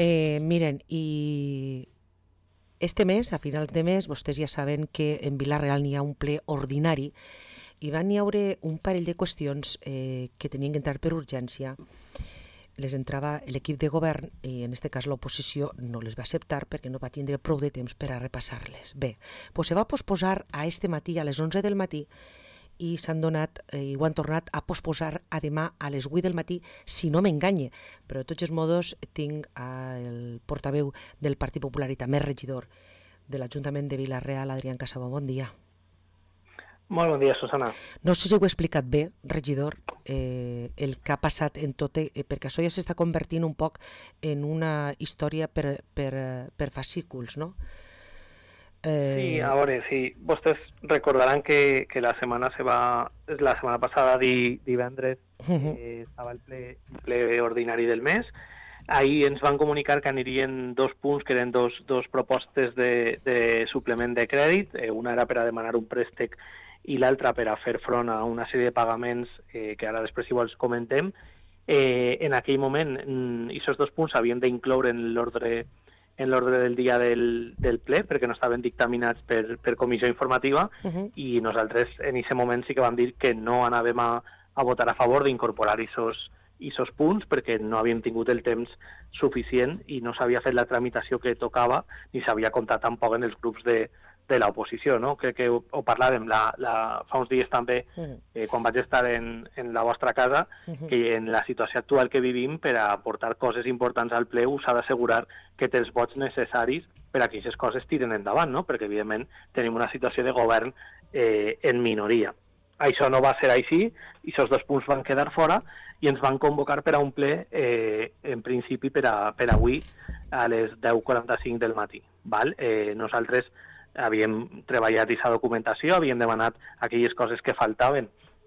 Miren, i este mes, a finals de mes, vostès ja saben que en Vila-real n'hi ha un ple ordinari i van hi haure un parell de qüestions que tenien que entrar per urgència. Les entrava l'equip de govern i en aquest cas l'oposició no les va acceptar perquè no va tindre prou de temps per a repassar-les. Bé, doncs se va posposar a este matí a les 11 del matí i s'han donat i ho han tornat a posposar a demà a les 8 del matí, si no m'enganye. Però de tots els modos tinc el portaveu del Partit Popular i també regidor de l'Ajuntament de Vila-real, Adrián Casabó. Bon dia. Molt bon dia, Susana. No sé si ho he explicat bé, regidor, el que ha passat en tot, perquè això ja s'està convertint un poc en una història per fascículs, no? Sí, a veure, sí. Vostès recordaran que la setmana passada, divendres, estava el ple ordinari del mes. Ahir ens van comunicar que anirien 2 punts, que eren dos propostes de suplement de crèdit. Una era per a demanar un préstec i l'altra per a fer front a una sèrie de pagaments que ara després si vols comentem. En aquell moment, aquests 2 punts s'havien d'incloure en l'ordre del dia del ple, perquè no estaven dictaminats per comissió informativa, i nosaltres en aquest moment sí que vam dir que no anàvem a votar a favor d'incorporar aquests punts, perquè no havíem tingut el temps suficient i no s'havia fet la tramitació que tocava, ni s'havia comptat tampoc en els grups de l'oposició, no? Crec que ho parlàvem fa uns dies també, quan vaig estar en la vostra casa, que en la situació actual que vivim, per a portar coses importants al ple, s'ha d'assegurar que té els vots necessaris per a que aquestes coses tiren endavant, no? Perquè, evidentment, tenim una situació de govern en minoria. Això no va ser així, i aquests 2 punts van quedar fora, i ens van convocar per a un ple, en principi, per a avui, a les 10:45 del matí. Val? Nosaltres havíem treballat aquesta documentació, havíem demanat aquelles coses que faltaven,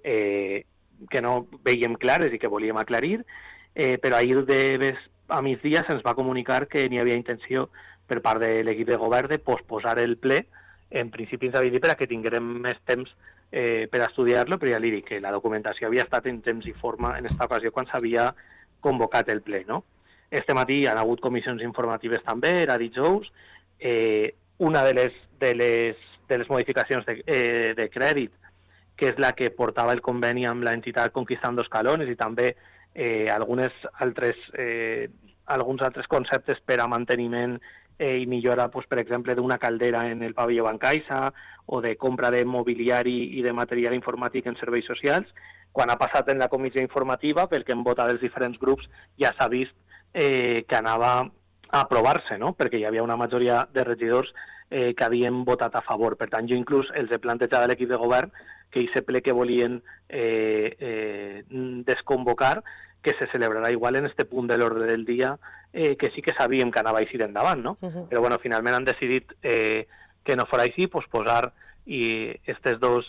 que no veiem clares i que volíem aclarir, però ahir a migdia se'ns va comunicar que n'hi havia intenció per part de l'equip de govern de posposar el ple. En principi ens havia dit per a que tinguérem més temps per a estudiar-lo, però ja li dic que la documentació havia estat en temps i forma en aquesta ocasió quan s'havia convocat el ple, no? Este matí hi ha hagut comissions informatives també, era dijous. Una de les modificacions de crèdit, que és la que portava el conveni amb l'entitat Conquistando Escalones, i també alguns altres conceptes per a manteniment i millora, per exemple, d'una caldera en el pavelló Bancaixa o de compra de mobiliari i de material informàtic en serveis socials. Quan ha passat en la comissió informativa, pel que hem votat els diferents grups, ja s'ha vist que anava a aprovar-se, no? Perquè hi havia una majoria de regidors que havien votat a favor. Per tant, jo inclús els he plantejat a l'equip de govern que aquest ple que volien desconvocar, que se celebrarà igual en este punt de l'ordre del dia, que sí que sabíem que anava a eixir endavant, no? Però bueno, finalment han decidit que no fos així, posar estes dos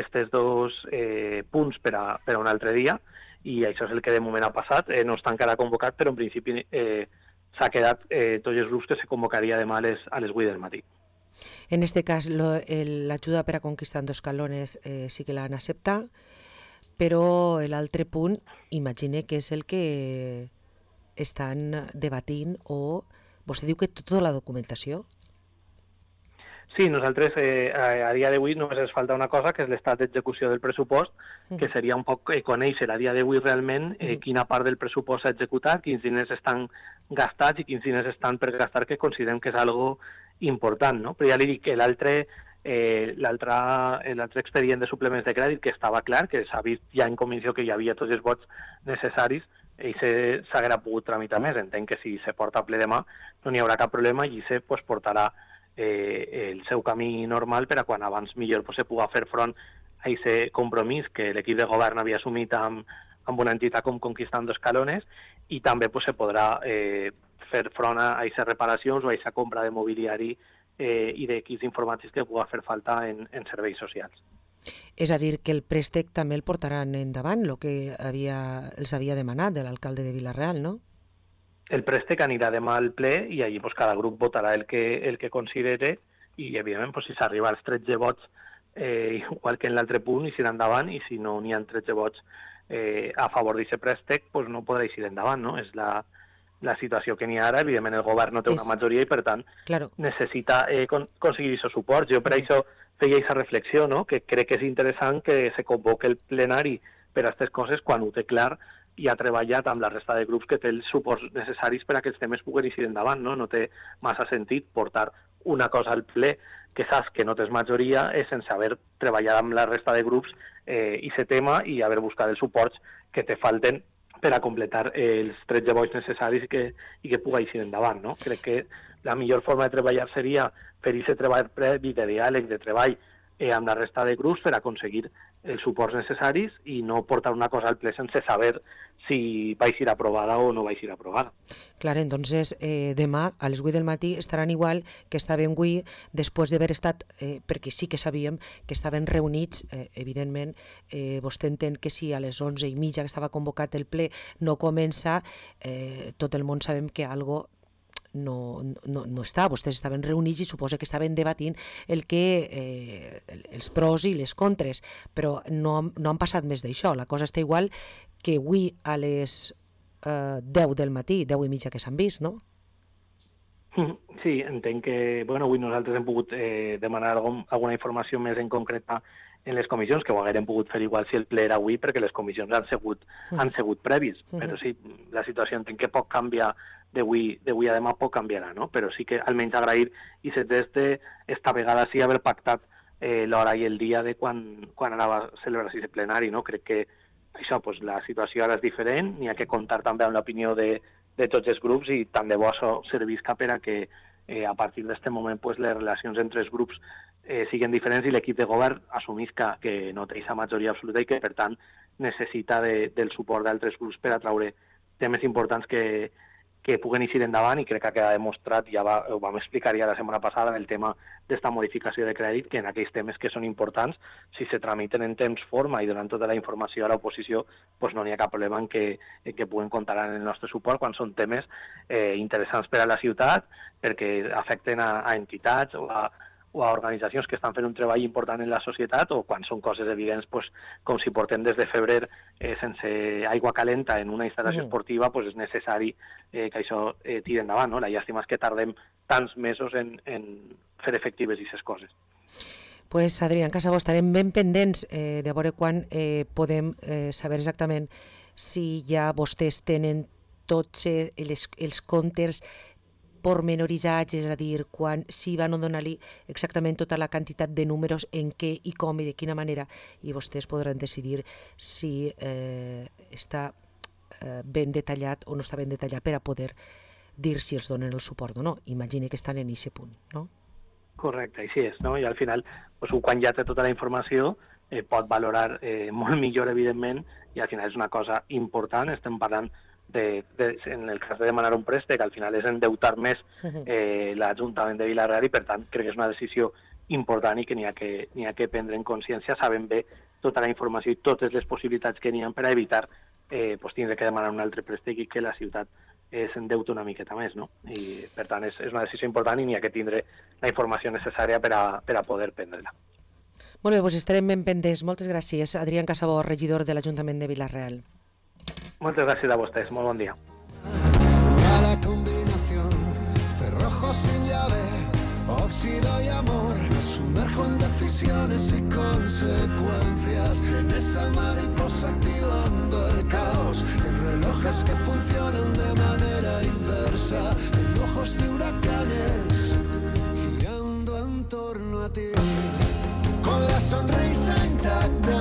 punts per a un altre dia, i això és el que de moment ha passat. No està encara convocat, però en principi s'ha quedat tots els grups que se convocaria demà a les 8 del matí. En este cas, l'ajuda per a Conquistando Escalones sí que l'han acceptat, però l'altre punt, imagine que és el que estan debatint, o vostè diu que tota la documentació? Sí, nosaltres a dia d'avui només ens falta una cosa, que és l'estat d'execució del pressupost, que seria un poc conèixer a dia d'avui realment quina part del pressupost s'ha executat, quins diners estan gastats i quins diners estan per gastar, que considerem que és algo important, no? Però ja li dic que l'altre expedient de suplements de crèdit, que estava clar, que s'ha vist ja en comissió que hi havia tots els vots necessaris, i s'haguera pogut tramitar més. Entenc que si se porta a ple demà no n'hi haurà cap problema, i se portarà el seu camí normal per a quan abans millor se pugui fer front a aquest compromís que l'equip de govern havia assumit amb una entitat com Conquistando Escalones, i també se podrà fer front a aquestes reparacions o a aquesta compra de mobiliari i d'equips informàtics que pugui fer falta en serveis socials. És a dir, que el préstec també el portaran endavant, el que els havia demanat de l'alcalde de Vila-real, no? El préstec anirà demà al ple i allí cada grup votarà el que considere, i evidentment si s'arriba als 13 vots igual que en l'altre punt, eixirà endavant, i si no n'hi ha 13 vots a favor d'aquest préstec, no podrà eixir endavant, no? És la situació que n'hi ha ara, evidentment el govern no té una majoria i per tant necessita aconseguir aquest suport. Jo per això feia aquesta reflexió, no? Que crec que és interessant que se convoque el plenari per a aquestes coses quan ho té clar i ha treballat amb la resta de grups que té els suports necessaris per a que els temes puguen eixir endavant. No té massa sentit portar una cosa al ple que saps que no tens majoria sense haver treballat amb la resta de grups i aquest tema i haver buscat els suports que te falten per a completar els 13 vots necessaris i que pugui eixir endavant. No? Crec que la millor forma de treballar seria fer aquest treball previ de diàleg, de treball amb la resta de grups per aconseguir els suports necessaris i no portar una cosa al ple sense saber si va ser aprovada o no va ser aprovada. Clar, entonces demà a les 8 del matí estaran igual que estaven avui després d'haver estat, perquè sí que sabíem que estaven reunits, evidentment, vostè entén que si a les 11:30 que estava convocat el ple no comença, tot el món sabem que algo no està, vostès estaven reunits i suposa que estaven debatint els pros i les contres, però no han passat més d'això. La cosa està igual que avui a les 10 del matí, 10:30 que s'han vist, no? Sí, entenc que avui nosaltres hem pogut demanar alguna informació més en concreta en les comissions, que ho haguérem pogut fer igual si el ple era avui, perquè les comissions han sigut previs, però sí, la situació entenc que pot canviar d'avui a demà pot canviarà, no? Però sí que almenys agrair i esta vegada sí haver pactat l'hora i el dia de quan anava a celebrar-se el plenari, no? Crec que això, la situació ara és diferent, n'hi ha que comptar també amb l'opinió de tots els grups i tant de bo això servisca per a que a partir d'aquest moment les relacions entre els grups siguin diferents i l'equip de govern assumisca que no té aquesta majoria absoluta i que per tant necessita del suport d'altres grups per a traure temes importants que puguen eixir endavant i crec que ha quedat demostrat, ho vam explicar ja la setmana passada, el tema d'esta modificació de crèdit, que en aquells temes que són importants, si se tramiten en temps forma i donant tota la informació a l'oposició, no n'hi ha cap problema en que puguen comptar en el nostre suport quan són temes interessants per a la ciutat, perquè afecten a entitats o a organitzacions que estan fent un treball important en la societat o quan són coses evidents, com si portem des de febrer sense aigua calenta en una instal·lació esportiva, és necessari que això tiri endavant. No? La llàstima és que tardem tants mesos en fer efectives aquestes coses. Pues, Adrián Casabó, estarem ben pendents de veure quan podem saber exactament si ja vostès tenen tots els comptes pormenoritzats, és a dir, si van a donar-li exactament tota la quantitat de números, en què i com i de quina manera, i vostès podran decidir si està ben detallat o no està ben detallat per a poder dir si els donen el suport o no. Imagine que estan en aquest punt, no? Correcte, així és, no? I al final, quan ja té tota la informació, pot valorar molt millor, evidentment, i al final és una cosa important, estem parlant en el cas de demanar un préstec, al final és endeutar més l'Ajuntament de Vila-real i per tant crec que és una decisió important i que n'hi ha que prendre en consciència, sabem bé tota la informació i totes les possibilitats que n'hi ha per a evitar tindre que demanar un altre préstec i que la ciutat s'endeuta una miqueta més, no? I per tant és una decisió important i n'hi ha que tindre la informació necessària per a poder prendre-la. Molt bé, doncs estarem ben pendents. Moltes gràcies, Adrián Casabó, regidor de l'Ajuntament de Vila-real. Muchas gracias a ustedes, muy buen día. La combinación, cerrojo sin llave, óxido y amor, me sumerjo en decisiones y consecuencias, en esa mariposa activando el caos, en relojes que funcionan de manera inversa, en ojos de huracanes, girando en torno a ti, con la sonrisa intacta,